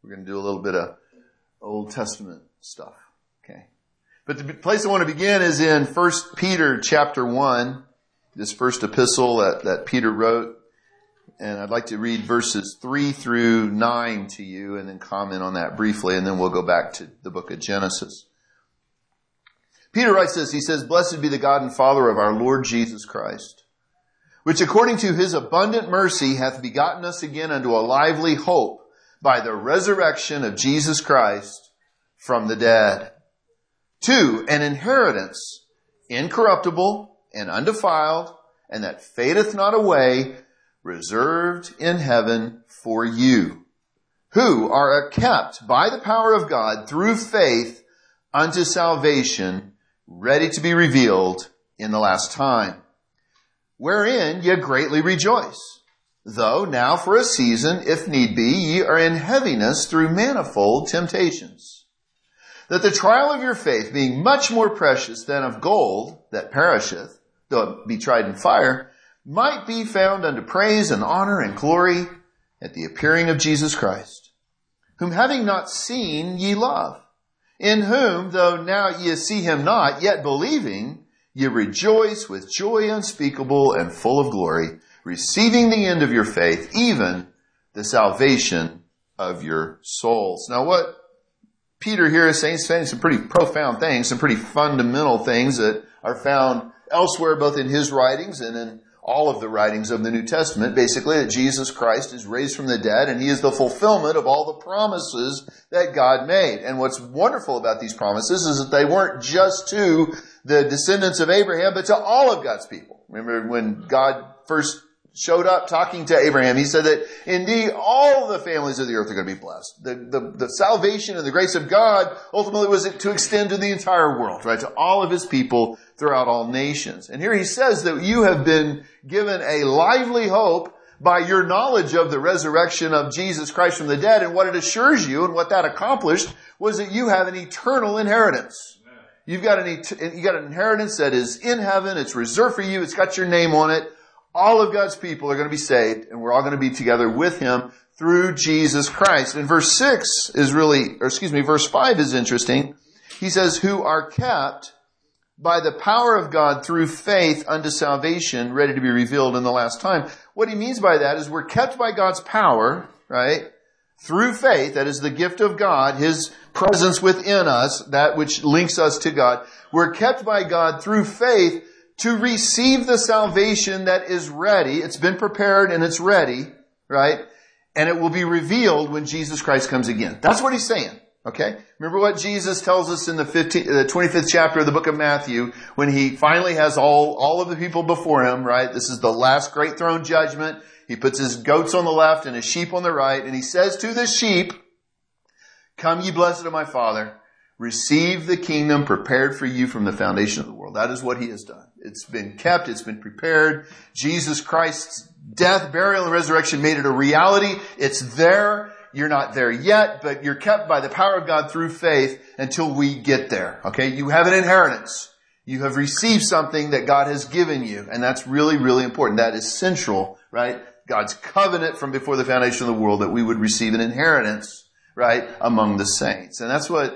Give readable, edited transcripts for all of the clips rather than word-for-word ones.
We're going to do a little bit of Old Testament stuff. Okay. But the place I want to begin is in 1 Peter chapter 1, this first epistle that Peter wrote. And I'd like to read verses 3 through 9 to you and then comment on that briefly, and then we'll go back to the book of Genesis. Peter writes this, he says, "Blessed be the God and Father of our Lord Jesus Christ, which according to his abundant mercy hath begotten us again unto a lively hope by the resurrection of Jesus Christ from the dead, to an inheritance incorruptible and undefiled, and that fadeth not away, reserved in heaven for you, who are kept by the power of God through faith unto salvation, ready to be revealed in the last time, wherein ye greatly rejoice, though now for a season, if need be, ye are in heaviness through manifold temptations, that the trial of your faith, being much more precious than of gold that perisheth, though it be tried in fire, might be found unto praise and honor and glory at the appearing of Jesus Christ, whom having not seen ye love, in whom, though now ye see him not, yet believing, ye rejoice with joy unspeakable and full of glory, receiving the end of your faith, even the salvation of your souls." Now what Peter here is saying some pretty profound things, some pretty fundamental things that are found elsewhere, both in his writings and in all of the writings of the New Testament, basically that Jesus Christ is raised from the dead and he is the fulfillment of all the promises that God made. And what's wonderful about these promises is that they weren't just to the descendants of Abraham, but to all of God's people. Remember when God first showed up talking to Abraham, he said that indeed all the families of the earth are going to be blessed. The salvation and the grace of God ultimately was to extend to the entire world, right? To all of his people throughout all nations. And here he says that you have been given a lively hope by your knowledge of the resurrection of Jesus Christ from the dead. And what it assures you and what that accomplished was that you have an eternal inheritance. You've got an inheritance that is in heaven. It's reserved for you. It's got your name on it. All of God's people are going to be saved, and we're all going to be together with him through Jesus Christ. And verse 5 is interesting. He says, "Who are kept by the power of God through faith unto salvation, ready to be revealed in the last time." What he means by that is we're kept by God's power, right? Through faith, that is the gift of God, his presence within us, that which links us to God. We're kept by God through faith to receive the salvation that is ready. It's been prepared and it's ready, right? And it will be revealed when Jesus Christ comes again. That's what he's saying, okay? Remember what Jesus tells us in the 25th chapter of the book of Matthew, when he finally has all of the people before him, right? This is the last great throne judgment. He puts his goats on the left and his sheep on the right, and he says to the sheep, "Come ye blessed of my Father, receive the kingdom prepared for you from the foundation of the world." That is what he has done. It's been kept. It's been prepared. Jesus Christ's death, burial, and resurrection made it a reality. It's there. You're not there yet, but you're kept by the power of God through faith until we get there. Okay? You have an inheritance. You have received something that God has given you. And that's really, really important. That is central, right? God's covenant from before the foundation of the world that we would receive an inheritance, right, among the saints. And that's what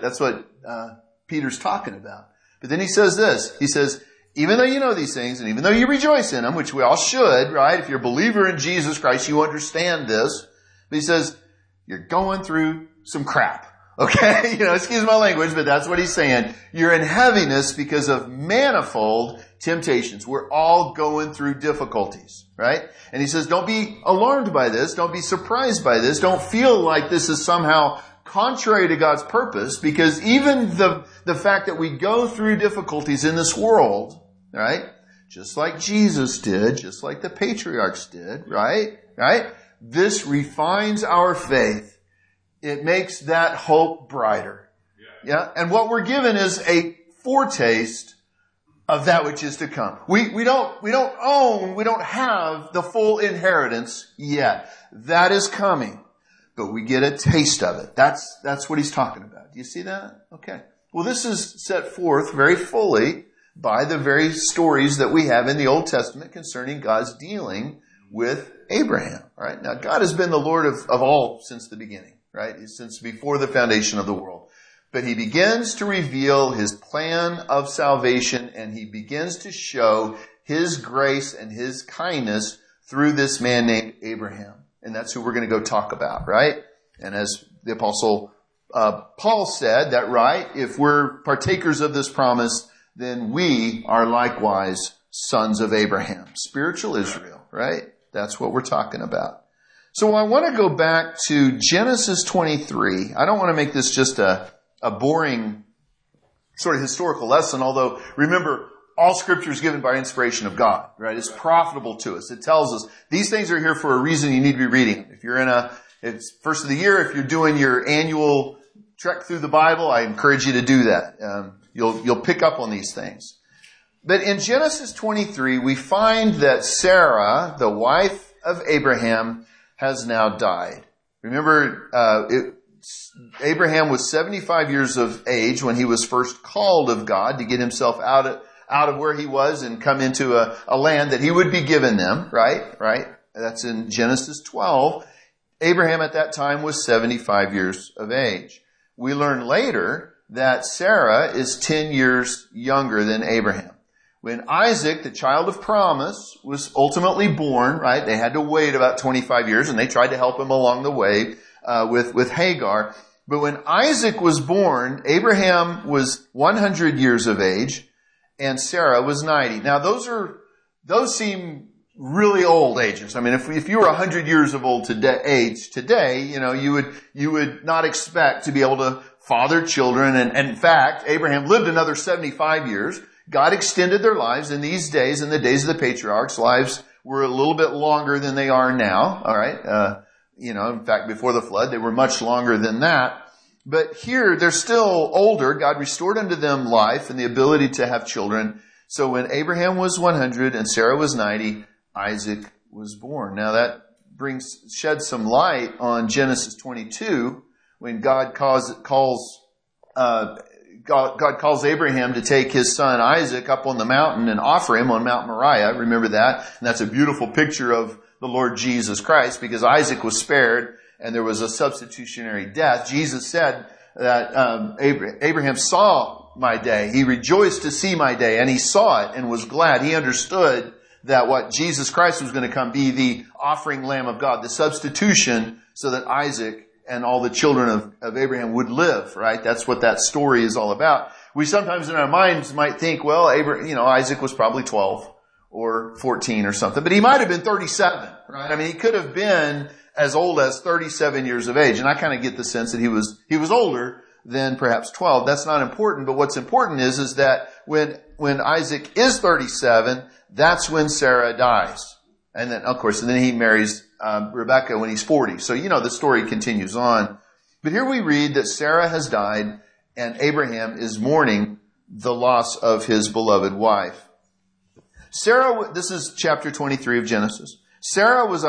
Peter's talking about. But then he says this. He says, even though you know these things, and even though you rejoice in them, which we all should, right? If you're a believer in Jesus Christ, you understand this. But he says, you're going through some crap. Okay? Excuse my language, but that's what he's saying. You're in heaviness because of manifold temptations. We're all going through difficulties, right? And he says, don't be alarmed by this. Don't be surprised by this. Don't feel like this is somehow contrary to God's purpose, because even the fact that we go through difficulties in this world, right? Just like Jesus did, just like the patriarchs did, right? This refines our faith. It makes that hope brighter. Yeah. And what we're given is a foretaste of that which is to come. We don't have the full inheritance yet. That is coming. But we get a taste of it. That's what he's talking about. Do you see that? Okay. Well, this is set forth very fully by the very stories that we have in the Old Testament concerning God's dealing with Abraham. All right. Now, God has been the Lord of all since the beginning. right? Since before the foundation of the world. But he begins to reveal his plan of salvation, and he begins to show his grace and his kindness through this man named Abraham. And that's who we're going to go talk about, right? And as the apostle Paul said, that right, if we're partakers of this promise, then we are likewise sons of Abraham, spiritual Israel, right? That's what we're talking about. So I want to go back to Genesis 23. I don't want to make this just a boring sort of historical lesson, although remember, all scripture is given by inspiration of God, right? It's profitable to us. It tells us these things are here for a reason. You need to be reading. If you're it's first of the year, if you're doing your annual trek through the Bible, I encourage you to do that. You'll pick up on these things. But in Genesis 23, we find that Sarah, the wife of Abraham, has now died. Remember, Abraham was 75 years of age when he was first called of God to get himself out of where he was and come into a land that he would be given them, right? That's in Genesis 12. Abraham at that time was 75 years of age. We learn later that Sarah is 10 years younger than Abraham. When Isaac, the child of promise, was ultimately born, right, they had to wait about 25 years, and they tried to help him along the way with Hagar. But when Isaac was born, Abraham was 100 years of age, and Sarah was 90. Now, those seem really old ages. I mean, if you were 100 years of age today, you would not expect to be able to father children. And in fact, Abraham lived another 75 years. God extended their lives in these days, in the days of the patriarchs. Lives were a little bit longer than they are now. All right. In fact, before the flood, they were much longer than that. But here, they're still older. God restored unto them life and the ability to have children. So when Abraham was 100 and Sarah was 90, Isaac was born. Now that sheds some light on Genesis 22 when God calls Abraham to take his son Isaac up on the mountain and offer him on Mount Moriah. Remember that? And that's a beautiful picture of the Lord Jesus Christ, because Isaac was spared and there was a substitutionary death. Jesus said that Abraham saw my day. He rejoiced to see my day, and he saw it and was glad. He understood that what Jesus Christ was going to come be the offering Lamb of God, the substitution, so that Isaac and all the children of Abraham would live, right? That's what that story is all about. We sometimes in our minds might think, well, Isaac was probably 12 or 14 or something, but he might have been 37, right? I mean, he could have been as old as 37 years of age. And I kind of get the sense that he was older than perhaps 12. That's not important, but what's important is that when Isaac is 37, that's when Sarah dies. And then, of course, he marries Rebekah when he's 40. So, the story continues on. But here we read that Sarah has died and Abraham is mourning the loss of his beloved wife. Sarah, this is chapter 23 of Genesis. Sarah was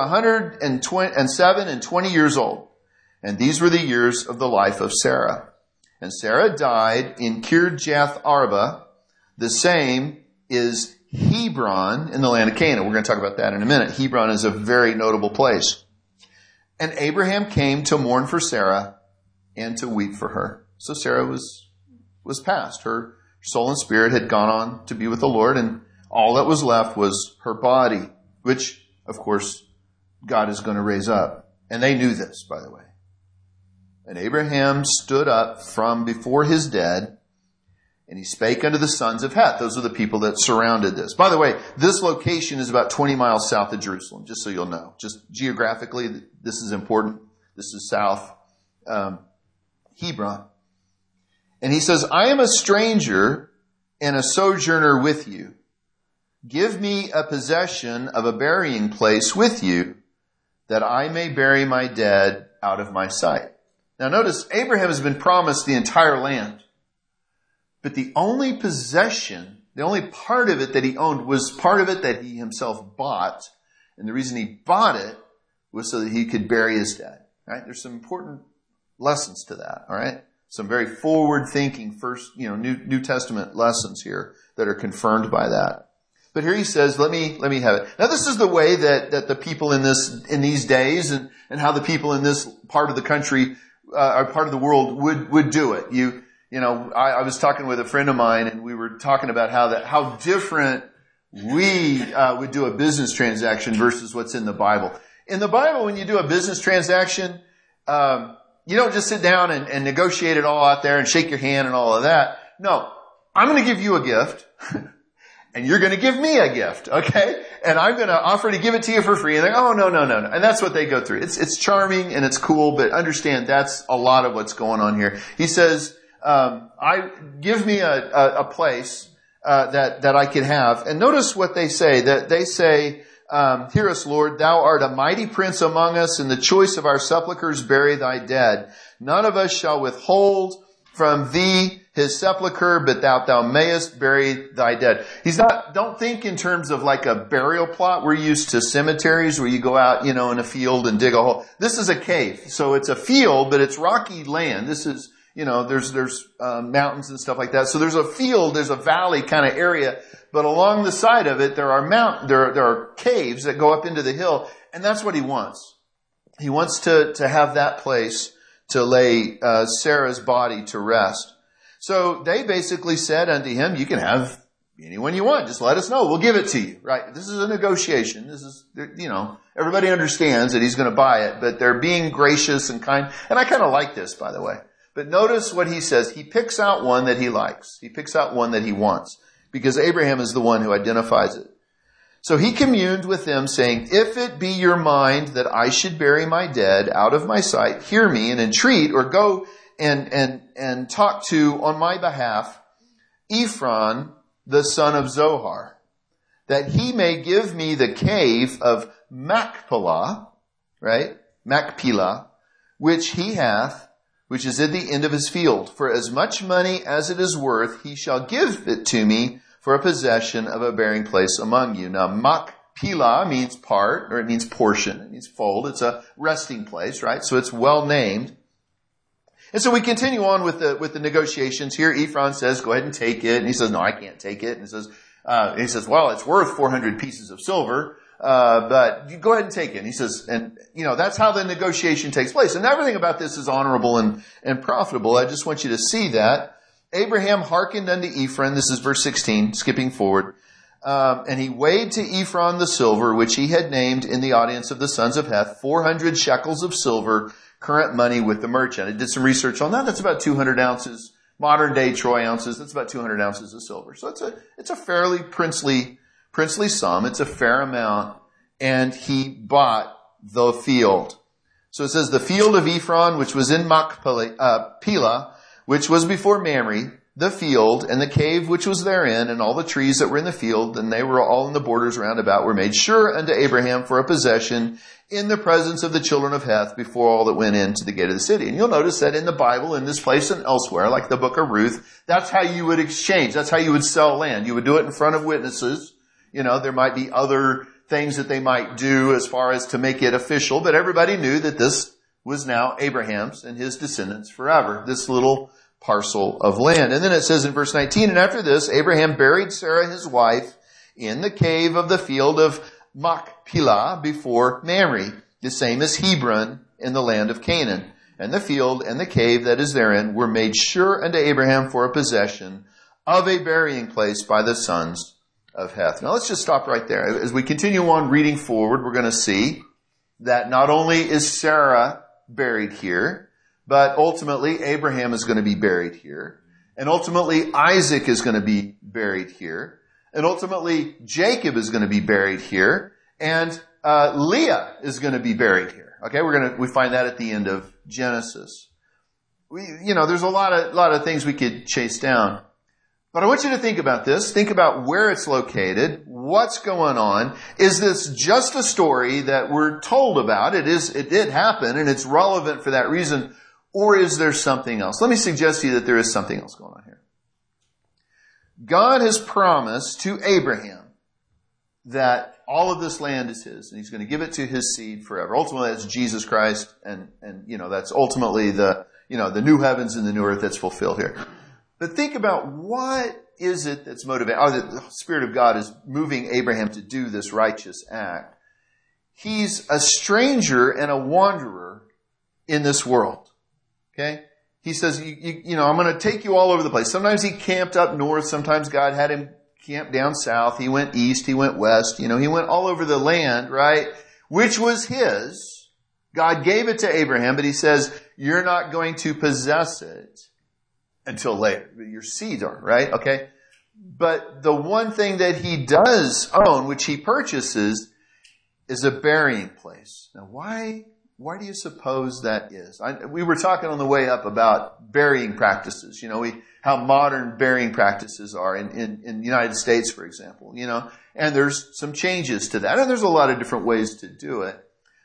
107 and 20 years old. And these were the years of the life of Sarah. And Sarah died in Kirjath Arba. The same is Hebron in the land of Canaan. We're going to talk about that in a minute. Hebron is a very notable place. And Abraham came to mourn for Sarah and to weep for her. So Sarah was past. Her soul and spirit had gone on to be with the Lord, and all that was left was her body, which, of course, God is going to raise up. And they knew this, by the way. And Abraham stood up from before his dead, and he spake unto the sons of Heth. Those are the people that surrounded this. By the way, this location is about 20 miles south of Jerusalem, just so you'll know. Just geographically, this is important. This is south Hebron. And he says, I am a stranger and a sojourner with you. Give me a possession of a burying place with you, that I may bury my dead out of my sight. Now notice, Abraham has been promised the entire land. But the only possession, the only part of it that he owned was part of it that he himself bought. And the reason he bought it was so that he could bury his dead. Right? There's some important lessons to that. All right? Some very forward-thinking first, New Testament lessons here that are confirmed by that. But here he says, let me have it. Now this is the way that the people in these days and how the people in this part of the country or part of the world would do it. I was talking with a friend of mine, and we were talking about how different we would do a business transaction versus what's in the Bible. In the Bible, when you do a business transaction, you don't just sit down and negotiate it all out there and shake your hand and all of that. No, I'm going to give you a gift, and you're going to give me a gift, okay? And I'm going to offer to give it to you for free. And they're, oh, no. And that's what they go through. It's charming and it's cool, but understand that's a lot of what's going on here. He says, give me a place that I can have. And notice what they say. That they say, hear us, Lord, thou art a mighty prince among us. In the choice of our sepulchres bury thy dead. None of us shall withhold from thee his sepulchre, but thou mayest bury thy dead. Don't think in terms of like a burial plot. We're used to cemeteries where you go out, in a field and dig a hole. This is a cave. So it's a field, but it's rocky land. This is, there's mountains and stuff like that. So there's a field, there's a valley kind of area, but along the side of it, there are caves that go up into the hill, and that's what he wants. He wants to have that place to lay Sarah's body to rest. So they basically said unto him, you can have anyone you want. Just let us know. We'll give it to you, right? This is a negotiation. This is, everybody understands that he's going to buy it, but they're being gracious and kind. And I kind of like this, by the way. But notice what he says. He picks out one that he likes. He picks out one that he wants, because Abraham is the one who identifies it. So he communed with them, saying, if it be your mind that I should bury my dead out of my sight, hear me and entreat, or go and talk to, on my behalf, Ephron, the son of Zohar, that he may give me the cave of Machpelah, right? Machpelah, which he hath, which is at the end of his field. For as much money as it is worth, he shall give it to me for a possession of a burying place among you. Now, Machpelah means part, or it means portion. It means fold. It's a resting place, right? So it's well named. And so we continue on with the negotiations. Here Ephron says, go ahead and take it. And he says, no, I can't take it. And he says, well, it's worth 400 pieces of silver. But you go ahead and take it. And he says, that's how the negotiation takes place. And everything about this is honorable and profitable. I just want you to see that. Abraham hearkened unto Ephron. This is verse 16, skipping forward. And he weighed to Ephron the silver, which he had named in the audience of the sons of Heth, 400 shekels of silver, current money with the merchant. I did some research on that. That's about 200 ounces, modern day troy ounces. That's about 200 ounces of silver. So it's a fairly princely sum. It's a fair amount. And he bought the field. So it says the field of Ephron, which was in Machpelah, which was before Mamre, the field, and the cave which was therein, and all the trees that were in the field, and they were all in the borders round about, were made sure unto Abraham for a possession in the presence of the children of Heth before all that went into the gate of the city. And you'll notice that in the Bible, in this place and elsewhere, like the book of Ruth, that's how you would exchange. That's how you would sell land. You would do it in front of witnesses. There might be other things that they might do as far as to make it official, but everybody knew that this was now Abraham's and his descendants forever. This little parcel of land. And then it says in verse 19, and after this, Abraham buried Sarah his wife in the cave of the field of Machpelah before Mamre, the same as Hebron in the land of Canaan. And the field and the cave that is therein were made sure unto Abraham for a possession of a burying place by the sons of Heth. Now let's just stop right there. As we continue on reading forward, we're going to see that not only is Sarah buried here, but ultimately, Abraham is going to be buried here. And ultimately, Isaac is going to be buried here. And ultimately, Jacob is going to be buried here. And Leah is going to be buried here. Okay, we find that at the end of Genesis. There's a lot of things we could chase down. But I want you to think about this. Think about where it's located. What's going on? Is this just a story that we're told about? It did happen, and it's relevant for that reason. Or is there something else? Let me suggest to you that there is something else going on here. God has promised to Abraham that all of this land is his, and he's going to give it to his seed forever. Ultimately, that's Jesus Christ, and that's ultimately the new heavens and the new earth that's fulfilled here. But think about what is it that's motivating? The Spirit of God is moving Abraham to do this righteous act. He's a stranger and a wanderer in this world. Okay? He says, you know, I'm going to take you all over the place. Sometimes he camped up north. Sometimes God had him camp down south. He went east. He went west. You know, he went all over the land, right? Which was his. God gave it to Abraham, but he says, you're not going to possess it until later. Your seeds are, right? Okay? But the one thing that he does own, which he purchases, is a burying place. Now, why do you suppose that is? We were talking on the way up about burying practices. You know, how modern burying practices are in the United States, for example. You know, and there's some changes to that, and there's a lot of different ways to do it.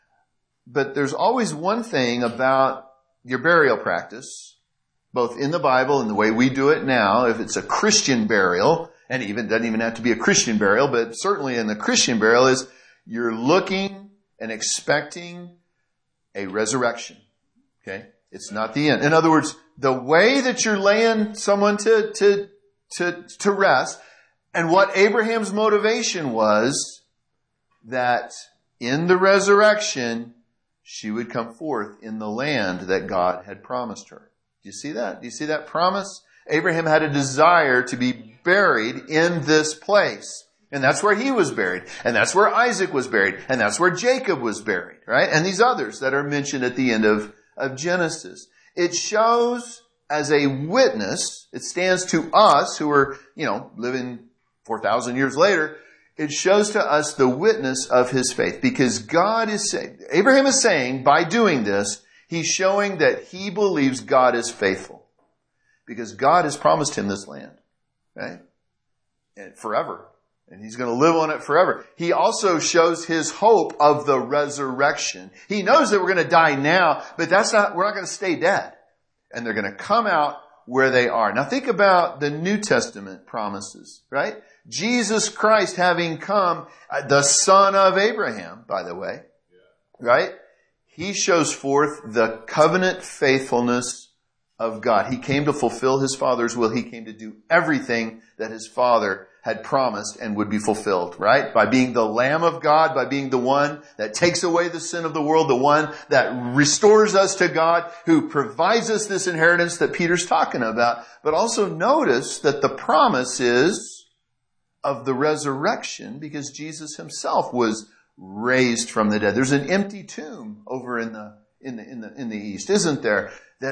But there's always one thing about your burial practice, both in the Bible and the way we do it now. If it's a Christian burial, and even doesn't even have to be a Christian burial, but certainly in the Christian burial, is you're looking and expecting a resurrection. Okay? It's not the end. In other words, the way that you're laying someone to rest, and what Abraham's motivation was, that in the resurrection, she would come forth in the land that God had promised her. Do you see that? Do you see that promise? Abraham had a desire to be buried in this place. And that's where he was buried. And that's where Isaac was buried. And that's where Jacob was buried, right? And these others that are mentioned at the end of Genesis. It shows as a witness, it stands to us who are, you know, living 4,000 years later. It shows to us the witness of his faith. Because God is saying, Abraham is saying, by doing this, he's showing that he believes God is faithful. Because God has promised him this land, right? And forever. And he's going to live on it forever. He also shows his hope of the resurrection. He knows that we're going to die now, but we're not going to stay dead. And they're going to come out where they are. Now think about the New Testament promises, right? Jesus Christ having come, the son of Abraham, by the way, right? He shows forth the covenant faithfulness of God. He came to fulfill his Father's will. He came to do everything that his Father had promised and would be fulfilled, right? By being the Lamb of God, by being the one that takes away the sin of the world, the one that restores us to God, who provides us this inheritance that Peter's talking about. But also notice that the promise is of the resurrection, because Jesus himself was raised from the dead. There's an empty tomb over in the east, isn't there?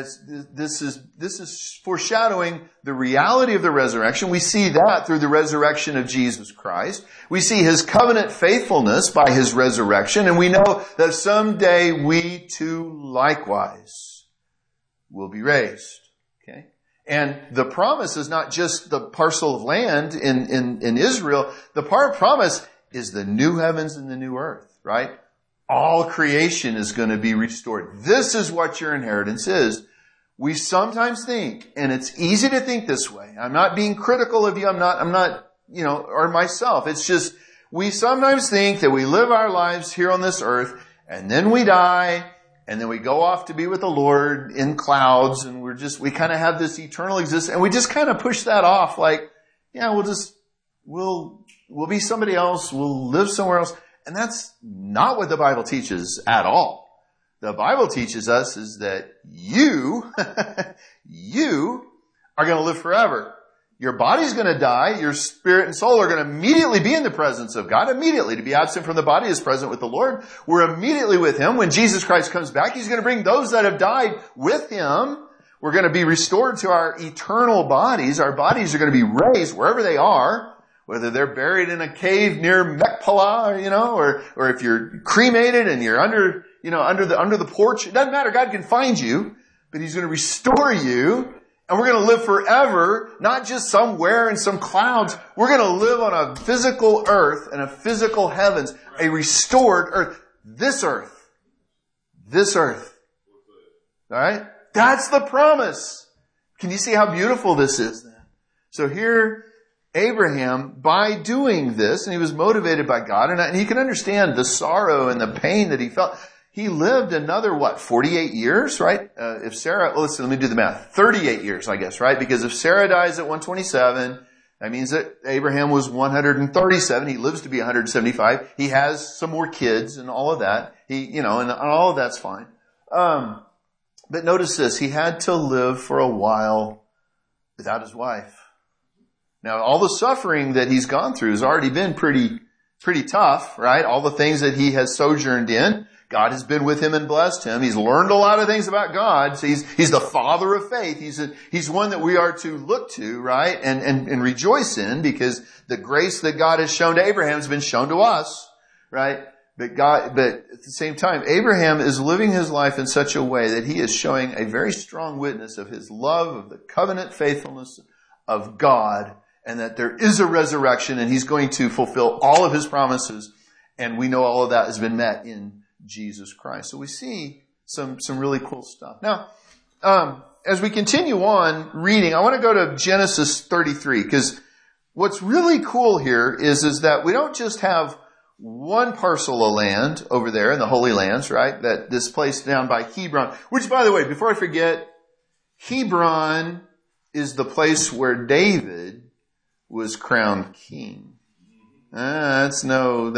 This is foreshadowing the reality of the resurrection. We see that through the resurrection of Jesus Christ. We see his covenant faithfulness by his resurrection, and we know that someday we too likewise will be raised. Okay? And the promise is not just the parcel of land in Israel. The promise is the new heavens and the new earth, right? All creation is going to be restored. This is what your inheritance is. We sometimes think, and it's easy to think this way. I'm not being critical of you. I'm not, you know, or myself. It's just, we sometimes think that we live our lives here on this earth, and then we die, and then we go off to be with the Lord in clouds, and we kind of have this eternal existence, and we just kind of push that off like, yeah, we'll be somebody else. We'll live somewhere else. And that's not what the Bible teaches at all. The Bible teaches us is that you are going to live forever. Your body's going to die. Your spirit and soul are going to immediately be in the presence of God. Immediately. To be absent from the body is present with the Lord. We're immediately with him. When Jesus Christ comes back, he's going to bring those that have died with him. We're going to be restored to our eternal bodies. Our bodies are going to be raised wherever they are. Whether they're buried in a cave near Machpelah, or if you're cremated and you're under the porch, it doesn't matter. God can find you, but he's going to restore you, and we're going to live forever, not just somewhere in some clouds. We're going to live on a physical earth and a physical heavens, a restored earth. This earth. All right? That's the promise. Can you see how beautiful this is then? So here, Abraham, by doing this, and he was motivated by God, and he can understand the sorrow and the pain that he felt. He lived another, 48 years, right? If Sarah, let me do the math. 38 years, I guess, right? Because if Sarah dies at 127, that means that Abraham was 137. He lives to be 175. He has some more kids and all of that. And all of that's fine. But notice this, he had to live for a while without his wife. Now, all the suffering that he's gone through has already been pretty tough, right? All the things that he has sojourned in. God has been with him and blessed him. He's learned a lot of things about God. So he's the father of faith. He's one that we are to look to, right? And rejoice in, because the grace that God has shown to Abraham has been shown to us, right? But at the same time, Abraham is living his life in such a way that he is showing a very strong witness of his love, of the covenant faithfulness of God, and that there is a resurrection, and he's going to fulfill all of his promises. And we know all of that has been met in Jesus Christ. So we see some really cool stuff. Now, as we continue on reading, I want to go to Genesis 33, because what's really cool here is that we don't just have one parcel of land over there in the Holy Lands, right? That this place down by Hebron, which, by the way, before I forget, Hebron is the place where David was crowned king. That's no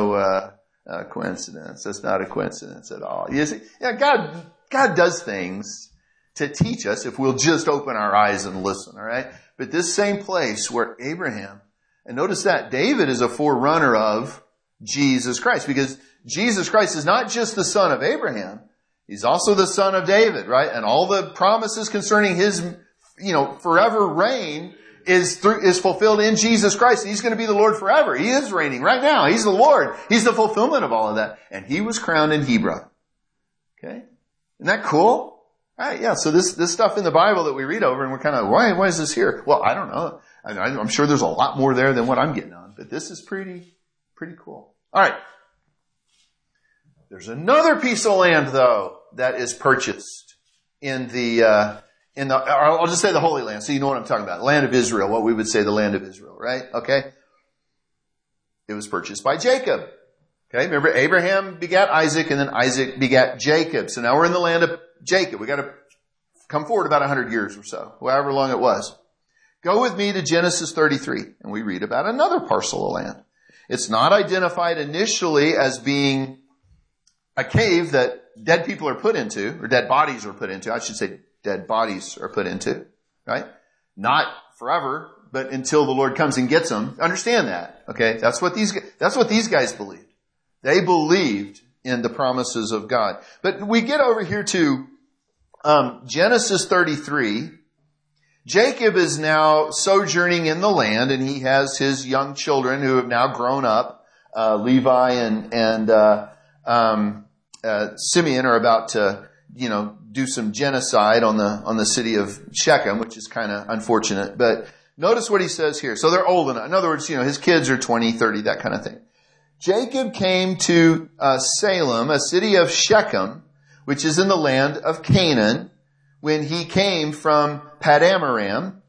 coincidence. That's not a coincidence at all. You see, God does things to teach us if we'll just open our eyes and listen, all right? But this same place where Abraham, and notice that David is a forerunner of Jesus Christ, because Jesus Christ is not just the son of Abraham, he's also the son of David, right? And all the promises concerning his, forever reign is fulfilled in Jesus Christ. He's going to be the Lord forever. He is reigning right now. He's the Lord. He's the fulfillment of all of that. And he was crowned in Hebron. Okay? Isn't that cool? All right, yeah. So this stuff in the Bible that we read over, and we're kind of, why is this here? Well, I don't know. I'm sure there's a lot more there than what I'm getting on, but this is pretty cool. All right. There's another piece of land, though, that is purchased in I'll just say the Holy Land, so you know what I'm talking about. Land of Israel, what we would say the land of Israel, right? Okay? It was purchased by Jacob. Okay? Remember, Abraham begat Isaac, and then Isaac begat Jacob. So now we're in the land of Jacob. We got to come forward about 100 years or so, however long it was. Go with me to Genesis 33, and we read about another parcel of land. It's not identified initially as being a cave that dead people are put into, or dead bodies are put into, I should say. Dead bodies are put into, right? Not forever, but until the Lord comes and gets them. Understand that, okay? That's what these guys believed. They believed in the promises of God. But we get over here to Genesis 33. Jacob is now sojourning in the land, and he has his young children who have now grown up. Levi and Simeon are about to, do some genocide on the city of Shechem, which is kind of unfortunate. But notice what he says here. So they're old enough. In other words, his kids are 20, 30, that kind of thing. Jacob came to Salem, a city of Shechem, which is in the land of Canaan, when he came from Padanaram,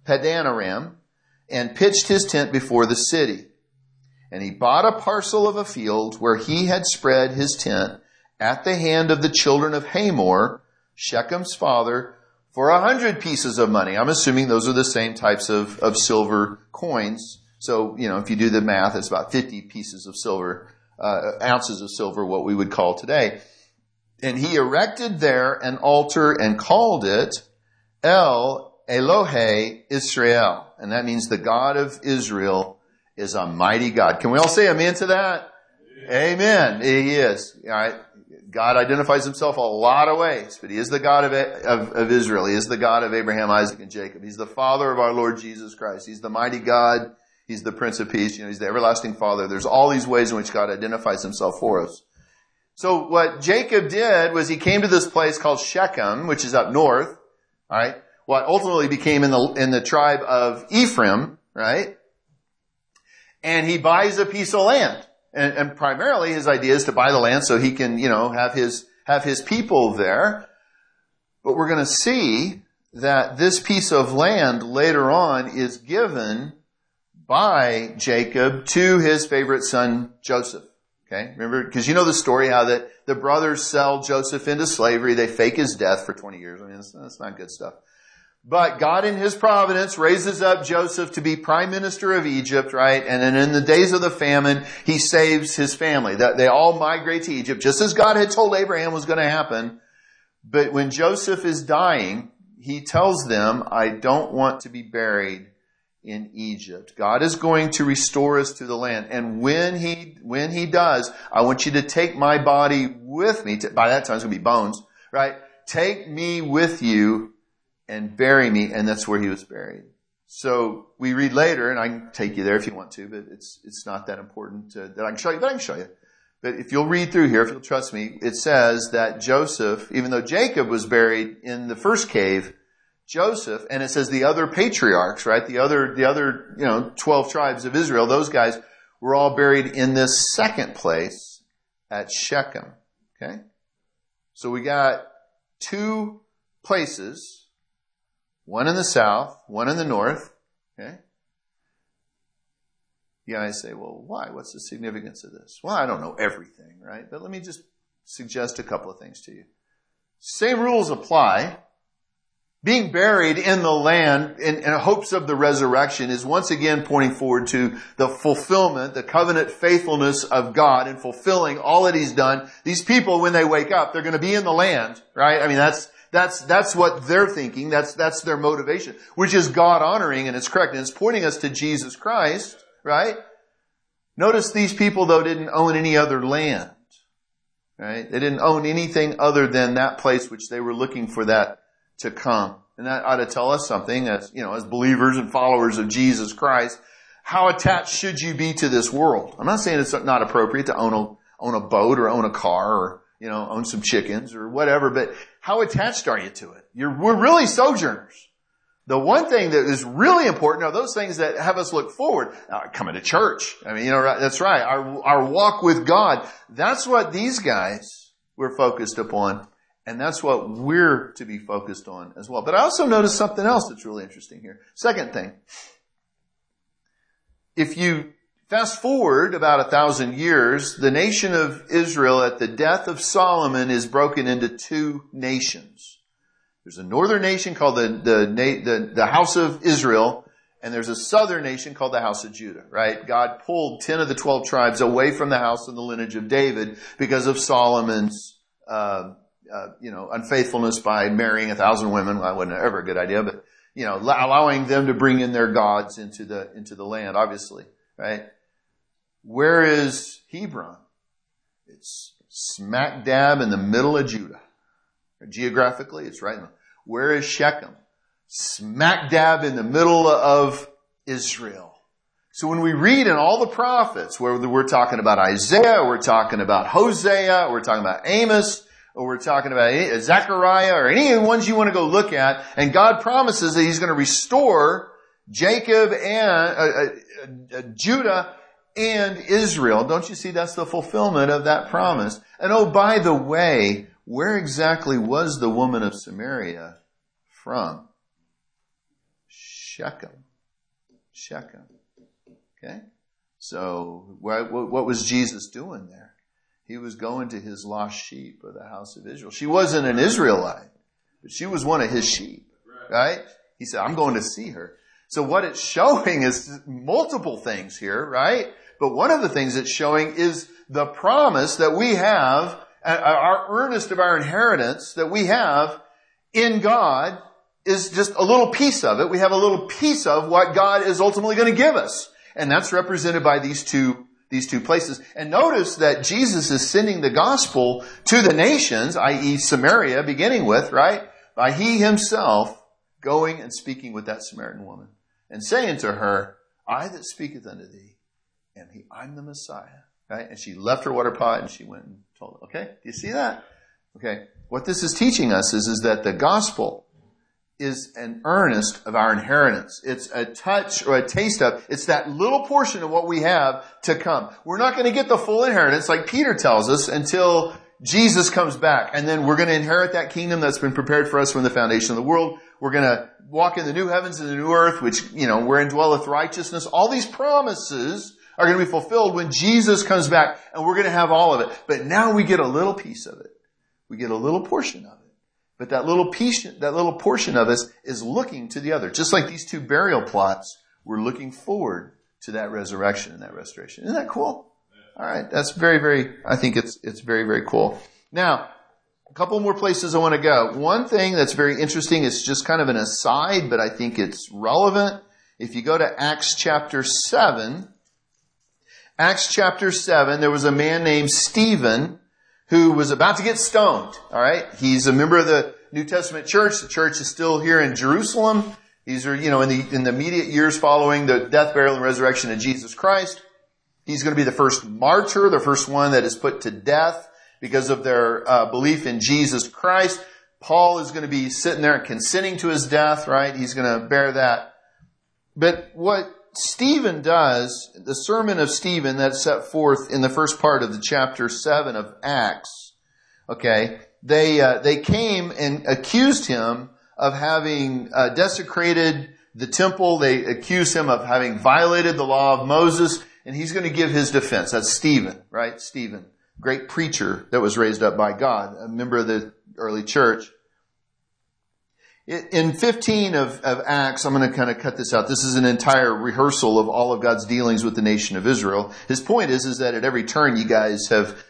and pitched his tent before the city. And he bought a parcel of a field where he had spread his tent at the hand of the children of Hamor, Shechem's father, for 100 pieces of money. I'm assuming those are the same types of silver coins. So, if you do the math, it's about 50 pieces of silver, ounces of silver, what we would call today. And he erected there an altar and called it El Elohe Israel. And that means the God of Israel is a mighty God. Can we all say amen to that? Amen. He is. All right. God identifies himself a lot of ways, but he is the God of Israel. He is the God of Abraham, Isaac, and Jacob. He's the Father of our Lord Jesus Christ. He's the mighty God. He's the Prince of Peace. He's the everlasting Father. There's all these ways in which God identifies himself for us. So what Jacob did was he came to this place called Shechem, which is up north, all right? What ultimately became in the tribe of Ephraim, right? And he buys a piece of land. And primarily his idea is to buy the land so he can, have his people there. But we're going to see that this piece of land later on is given by Jacob to his favorite son, Joseph. Okay? Remember, because you know the story how that the brothers sell Joseph into slavery. They fake his death for 20 years. I mean, that's not good stuff. But God in his providence raises up Joseph to be prime minister of Egypt, right? And then in the days of the famine, he saves his family. They all migrate to Egypt, just as God had told Abraham was going to happen. But when Joseph is dying, he tells them, I don't want to be buried in Egypt. God is going to restore us to the land. And when he does, I want you to take my body with me. By that time, it's going to be bones, right? Take me with you and bury me. And that's where he was buried. So we read later, and I can take you there if you want to, but it's not that important that I can show you, but I can show you. But if you'll read through here, if you'll trust me, it says that Joseph, even though Jacob was buried in the first cave, Joseph, and it says the other patriarchs, right? The other 12 tribes of Israel, those guys were all buried in this second place at Shechem. Okay? So we got two places, one in the south, one in the north. Okay? You guys say, well, why? What's the significance of this? Well, I don't know everything, right? But let me just suggest a couple of things to you. Same rules apply. Being buried in the land in hopes of the resurrection is once again pointing forward to the fulfillment, the covenant faithfulness of God in fulfilling all that He's done. These people, when they wake up, they're going to be in the land, right? I mean, that's what they're thinking. That's their motivation, which is God honoring, and it's correct. And it's pointing us to Jesus Christ, right? Notice these people, though, didn't own any other land, right? They didn't own anything other than that place which they were looking for that to come. And that ought to tell us something as believers and followers of Jesus Christ. How attached should you be to this world? I'm not saying it's not appropriate to own a boat or own a car or, own some chickens or whatever, but how attached are you to it? We're really sojourners. The one thing that is really important are those things that have us look forward. Coming to church. I mean, that's right. Our walk with God. That's what these guys were focused upon. And that's what we're to be focused on as well. But I also noticed something else that's really interesting here. Second thing. If you fast forward about 1,000 years, the nation of Israel at the death of Solomon is broken into two nations. There's a northern nation called the house of Israel, and there's a southern nation called the house of Judah, right? God pulled 10 of the 12 tribes away from the house and the lineage of David because of Solomon's unfaithfulness by marrying 1,000 women. Well, that wasn't ever a good idea, but, allowing them to bring in their gods into the land, obviously, right? Where is Hebron? It's smack dab in the middle of Judah. Geographically, it's right in the... Where is Shechem? Smack dab in the middle of Israel. So when we read in all the prophets, where we're talking about Isaiah, we're talking about Hosea, we're talking about Amos, or we're talking about Zechariah, or any of the ones you want to go look at, and God promises that He's going to restore Jacob and Judah and Israel. Don't you see that's the fulfillment of that promise? And oh, by the way, where exactly was the woman of Samaria from? Shechem. Okay? So what was Jesus doing there? He was going to His lost sheep of the house of Israel. She wasn't an Israelite, but she was one of His sheep, right? He said, I'm going to see her. So what it's showing is multiple things here, right? But one of the things it's showing is the promise that we have, our earnest of our inheritance that we have in God is just a little piece of it. We have a little piece of what God is ultimately going to give us. And that's represented by these two places. And notice that Jesus is sending the gospel to the nations, i.e. Samaria, beginning with, right? By He Himself going and speaking with that Samaritan woman and saying to her, I that speaketh unto thee am He. I'm the Messiah. Right? And she left her water pot and she went and told him. Okay? Do you see that? Okay. What this is teaching us is that the gospel is an earnest of our inheritance. It's a touch or a taste of, it's that little portion of what we have to come. We're not going to get the full inheritance, like Peter tells us, until Jesus comes back. And then we're going to inherit that kingdom that's been prepared for us from the foundation of the world. We're going to walk in the new heavens and the new earth, which, wherein dwelleth righteousness. All these promises are going to be fulfilled when Jesus comes back, and we're going to have all of it. But now we get a little piece of it. We get a little portion of it. But that little portion of us is looking to the other. Just like these two burial plots, we're looking forward to that resurrection and that restoration. Isn't that cool? All right. That's very, very, I think it's very, very cool. Now, A couple more places I want to go. One thing that's very interesting, it's just kind of an aside, but I think it's relevant. If you go to Acts chapter 7, there was a man named Stephen who was about to get stoned. All right. He's a member of the New Testament church. The church is still here in Jerusalem. These are, in the immediate years following the death, burial, and resurrection of Jesus Christ. He's going to be the first martyr, the first one that is put to death because of their belief in Jesus Christ. Paul is going to be sitting there and consenting to his death, right? He's going to bear that. But what Stephen does, the sermon of Stephen that's set forth in the first part of the chapter 7 of Acts, okay, they came and accused him of having desecrated the temple. They accused him of having violated the law of Moses, and he's going to give his defense. That's Stephen, right? Stephen, great preacher that was raised up by God, a member of the early church. In 15 of Acts, I'm going to kind of cut this out. This is an entire rehearsal of all of God's dealings with the nation of Israel. His point is that at every turn you guys have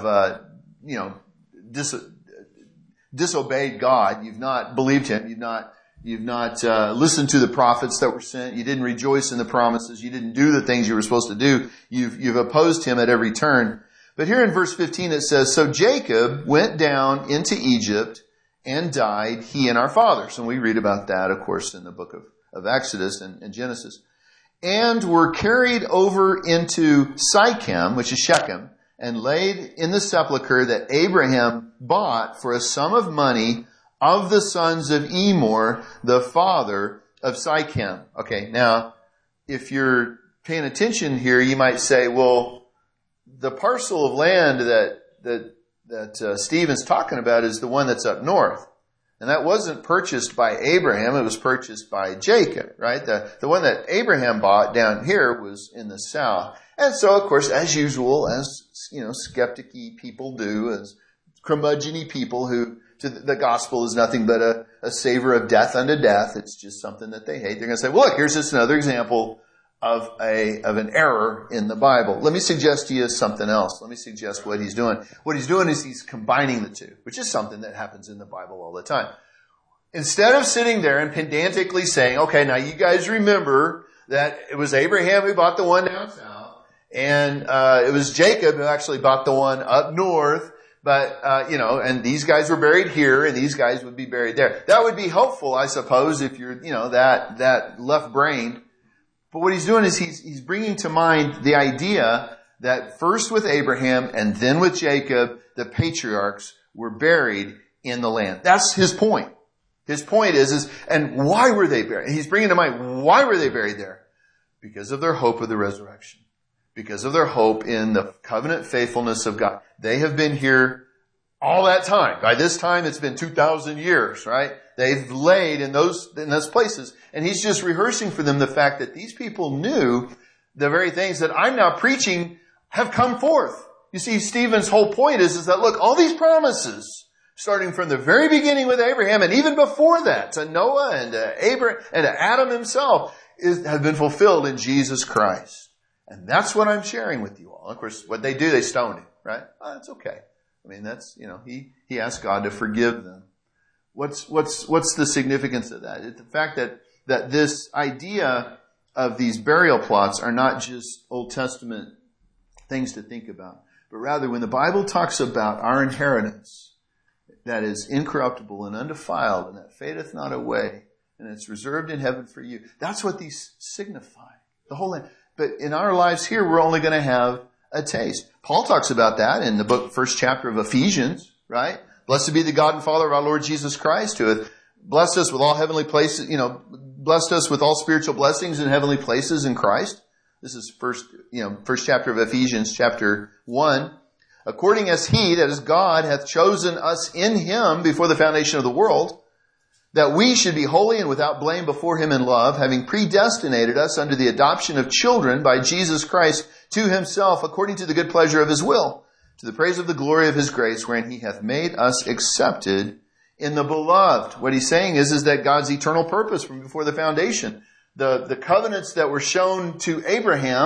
disobeyed God. You've not believed Him. You've not listened to the prophets that were sent. You didn't rejoice in the promises. You didn't do the things you were supposed to do. You've opposed Him at every turn. But here in verse 15 it says, "So Jacob went down into Egypt and died, he and our fathers." And we read about that, of course, in the book of Exodus and Genesis. "And were carried over into Sychem," which is Shechem, "and laid in the sepulchre that Abraham bought for a sum of money of the sons of Emor, the father of Sychem." Okay, now, if you're paying attention here, you might say, well, the parcel of land that Stephen's talking about is the one that's up north. And that wasn't purchased by Abraham, it was purchased by Jacob, right? The one that Abraham bought down here was in the south. And so, of course, as usual, as, skeptic-y people do, as curmudgeon-y people who, to the gospel is nothing but a savor of death unto death. It's just something that they hate. They're going to say, well, look, here's just another example of an error in the Bible. Let me suggest to you something else. Let me suggest what he's doing. What he's doing is he's combining the two, which is something that happens in the Bible all the time. Instead of sitting there and pedantically saying, okay, now you guys remember that it was Abraham who bought the one down south, and it was Jacob who actually bought the one up north, but, and these guys were buried here, and these guys would be buried there. That would be helpful, I suppose, if you're, that left-brained. But what he's doing is he's bringing to mind the idea that first with Abraham and then with Jacob, the patriarchs were buried in the land. That's his point. His point is, and why were they buried? He's bringing to mind, why were they buried there? Because of their hope of the resurrection. Because of their hope in the covenant faithfulness of God. They have been here all that time. By this time, it's been 2,000 years, right? They've laid in those places. And he's just rehearsing for them the fact that these people knew the very things that I'm now preaching have come forth. You see, Stephen's whole point is that, look, all these promises, starting from the very beginning with Abraham and even before that to Noah and to Abraham and to Adam himself, have been fulfilled in Jesus Christ. And that's what I'm sharing with you all. Of course, what they do, they stone him, right? Oh, that's okay. I mean, that's, he asked God to forgive them. What's the significance of that? It's the fact that this idea of these burial plots are not just Old Testament things to think about, but rather when the Bible talks about our inheritance that is incorruptible and undefiled and that fadeth not away and it's reserved in heaven for you, that's what these signify. The whole land. But in our lives here, we're only going to have a taste. Paul talks about that in the first chapter of Ephesians, right? Blessed be the God and Father of our Lord Jesus Christ, who hath blessed us with all heavenly places, blessed us with all spiritual blessings in heavenly places in Christ. This is first chapter of Ephesians, chapter 1. According as He, that is God, hath chosen us in Him before the foundation of the world, that we should be holy and without blame before Him in love, having predestinated us unto the adoption of children by Jesus Christ to Himself, according to the good pleasure of His will, to the praise of the glory of His grace, wherein He hath made us accepted in the beloved. What he's saying is that God's eternal purpose from before the foundation, the covenants that were shown to Abraham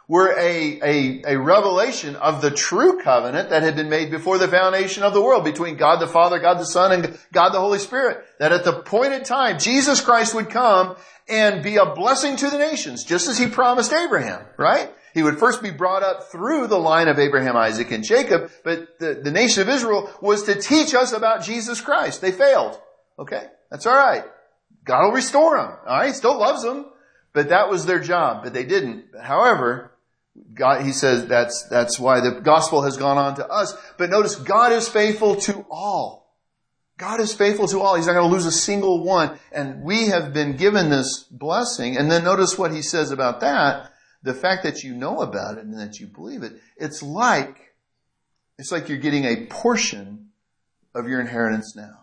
were a revelation of the true covenant that had been made before the foundation of the world between God the Father, God the Son, and God the Holy Spirit. That at the appointed time, Jesus Christ would come and be a blessing to the nations, just as he promised Abraham, right? He would first be brought up through the line of Abraham, Isaac, and Jacob, but the nation of Israel was to teach us about Jesus Christ. They failed. Okay? That's all right. God will restore them. All right? He still loves them, but that was their job, but they didn't. However, God, he says that's why the gospel has gone on to us. But notice, God is faithful to all. God is faithful to all. He's not going to lose a single one. And we have been given this blessing. And then notice what he says about that. The fact that you know about it and that you believe it, it's like you're getting a portion of your inheritance now.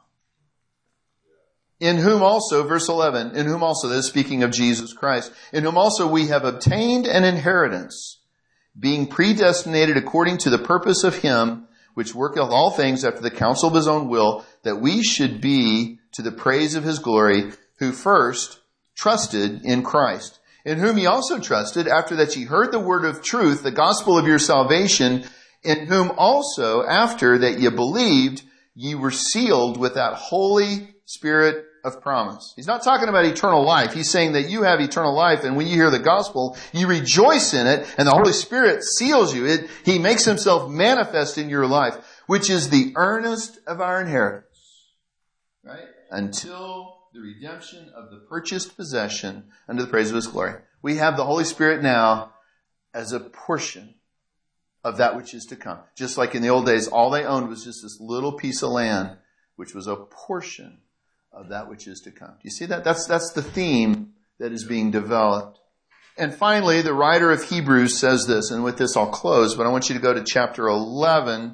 In whom also, verse 11, in whom also, this is speaking of Jesus Christ, in whom also we have obtained an inheritance, being predestinated according to the purpose of him, which worketh all things after the counsel of his own will, that we should be to the praise of his glory, who first trusted in Christ, in whom ye also trusted, after that ye heard the word of truth, the gospel of your salvation, in whom also, after that ye believed, ye were sealed with that Holy Spirit of promise. He's not talking about eternal life. He's saying that you have eternal life, and when you hear the gospel, you rejoice in it, and the Holy Spirit seals you. He makes himself manifest in your life, which is the earnest of our inheritance, right? Until the redemption of the purchased possession unto the praise of his glory. We have the Holy Spirit now as a portion of that which is to come. Just like in the old days, all they owned was just this little piece of land, which was a portion of that which is to come. Do you see that? That's the theme that is being developed. And finally, the writer of Hebrews says this, and with this I'll close, but I want you to go to chapter 11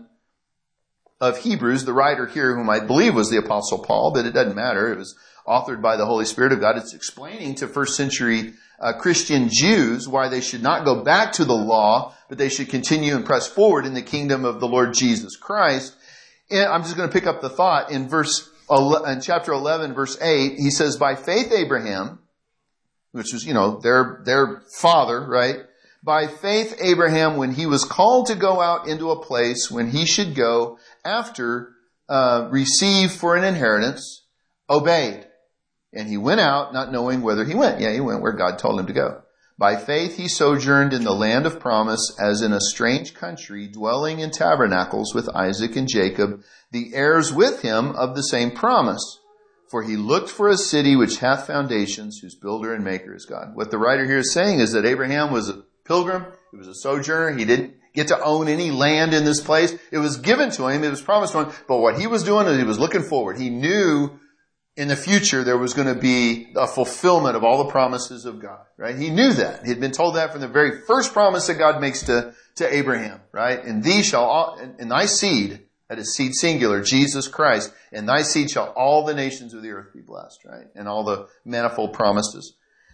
of Hebrews. The writer here, whom I believe was the Apostle Paul, but it doesn't matter. It was authored by the Holy Spirit of God. It's explaining to first century Christian Jews why they should not go back to the law, but they should continue and press forward in the kingdom of the Lord Jesus Christ. And I'm just going to pick up the thought in chapter 11, verse 8. He says, by faith Abraham, which was, their father, right? By faith Abraham, when he was called to go out into a place when he should go after receive for an inheritance, obeyed. And he went out not knowing whither he went. Yeah, he went where God told him to go. By faith he sojourned in the land of promise as in a strange country, dwelling in tabernacles with Isaac and Jacob, the heirs with him of the same promise. For he looked for a city which hath foundations, whose builder and maker is God. What the writer here is saying is that Abraham was a pilgrim. He was a sojourner. He didn't get to own any land in this place. It was given to him. It was promised to him. But what he was doing is he was looking forward. He knew in the future there was going to be a fulfillment of all the promises of God, right? He knew that. He had been told that from the very first promise that God makes to Abraham, right? And in thy seed, that is seed singular, Jesus Christ, in thy seed shall all the nations of the earth be blessed, right? And all the manifold promises.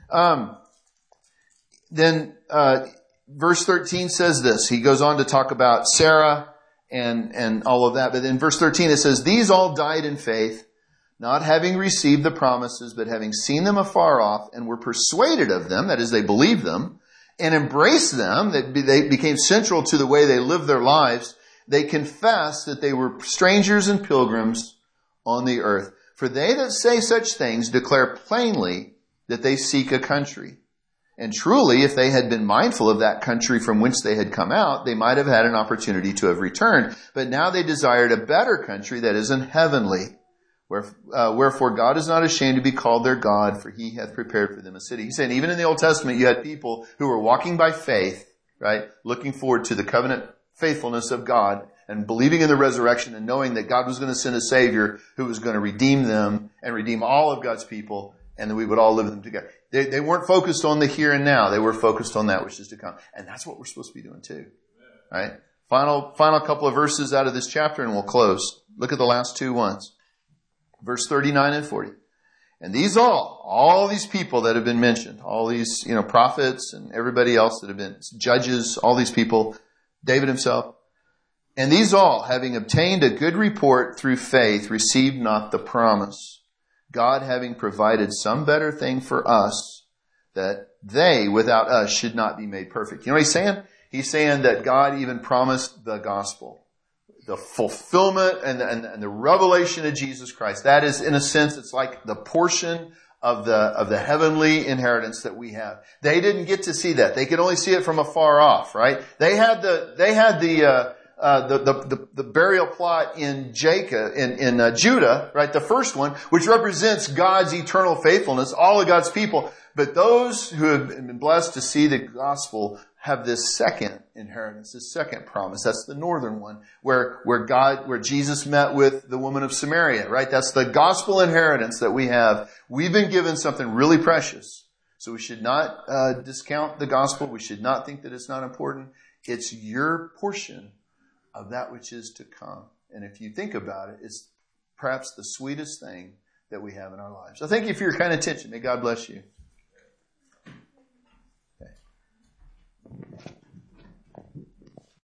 Then verse 13 says this. He goes on to talk about Sarah and all of that. But in verse 13 it says, these all died in faith, not having received the promises, but having seen them afar off, and were persuaded of them, that is, they believed them, and embraced them, that they became central to the way they lived their lives. They confessed that they were strangers and pilgrims on the earth. For they that say such things declare plainly that they seek a country. And truly, if they had been mindful of that country from whence they had come out, they might have had an opportunity to have returned. But now they desired a better country, that is, an heavenly. Wherefore God is not ashamed to be called their God, for he hath prepared for them a city. He's saying even in the Old Testament you had people who were walking by faith, right? Looking forward to the covenant faithfulness of God and believing in the resurrection and knowing that God was going to send a Savior who was going to redeem them and redeem all of God's people, and that we would all live with them together. They weren't focused on the here and now. They were focused on that which is to come. And that's what we're supposed to be doing too. Right? Final couple of verses out of this chapter and we'll close. Look at the last two ones. Verse 39 and 40. And these all these people that have been mentioned, all these, prophets and everybody else that have been judges, all these people, David himself, and these all, having obtained a good report through faith, received not the promise, God having provided some better thing for us, that they without us should not be made perfect. You know what he's saying? He's saying that God even promised the gospel, the fulfillment and the revelation of Jesus Christ. That is, in a sense, it's like the portion of the heavenly inheritance that we have. They didn't get to see that. They could only see it from afar off, right? They had the burial plot in Judah, right? The first one, which represents God's eternal faithfulness, all of God's people. But those who have been blessed to see the gospel have this second inheritance, this second promise. That's the northern one, where Jesus met with the woman of Samaria, right? That's the gospel inheritance that we have. We've been given something really precious. So we should not discount the gospel. We should not think that it's not important. It's your portion of that which is to come. And if you think about it, it's perhaps the sweetest thing that we have in our lives. So thank you for your kind attention. May God bless you.